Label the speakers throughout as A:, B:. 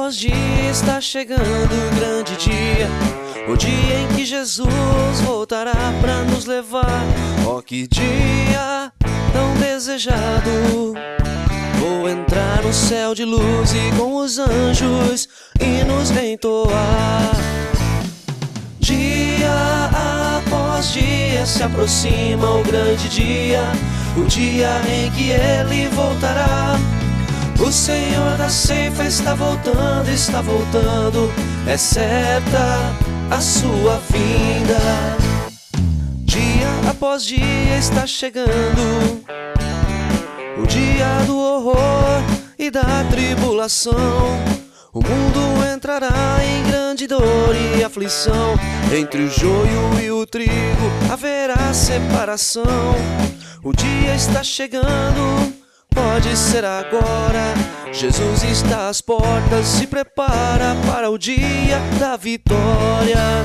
A: após dia está chegando o grande dia, o dia em que Jesus voltará para nos levar. Oh, que dia tão desejado! Vou entrar no céu de luz e com os anjos e nos entoar. Dia após dia se aproxima o grande dia, o dia em que Ele voltará. O Senhor da ceifa está voltando, é certa a sua vinda. Dia após dia está chegando o dia do horror e da tribulação. O mundo entrará em grande dor e aflição. Entre o joio e o trigo haverá separação. O dia está chegando, pode ser agora. Jesus está às portas, se prepara para o dia da vitória.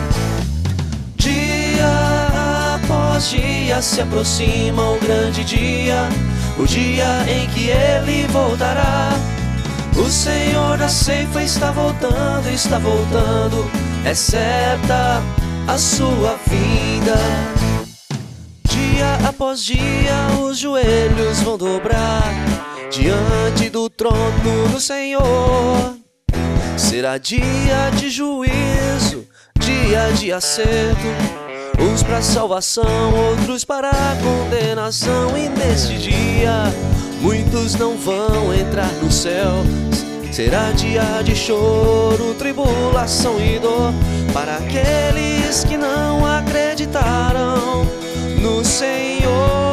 A: Dia após dia se aproxima o grande dia, o dia em que Ele voltará. O Senhor da ceifa está voltando, é certa a sua vinda. Dia após dia os joelhos vão dobrar diante do trono do Senhor. Será dia de juízo, dia de acerto, uns para salvação, outros para condenação. E neste dia muitos não vão entrar no céu. Será dia de choro, tribulação e dor para aqueles que não acreditaram no Senhor.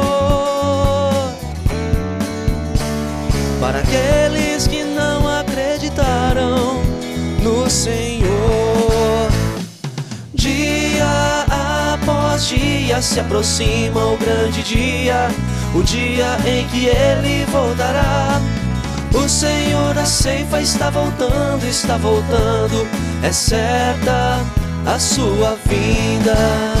A: Para aqueles que não acreditaram no Senhor. Dia após dia se aproxima o grande dia, o dia em que Ele voltará. O Senhor da ceifa está voltando, é certa a sua vinda.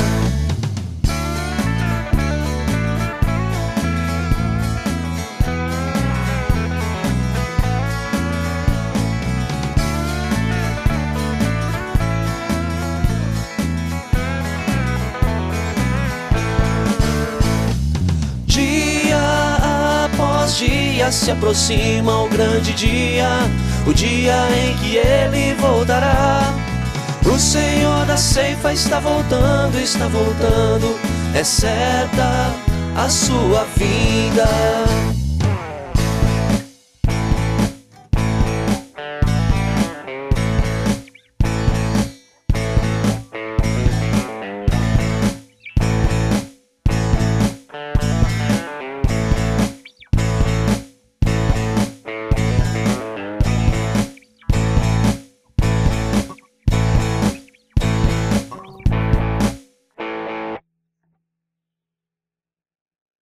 A: Dia se aproxima o grande dia, o dia em que Ele voltará. O Senhor da ceifa está voltando, é certa a sua vinda.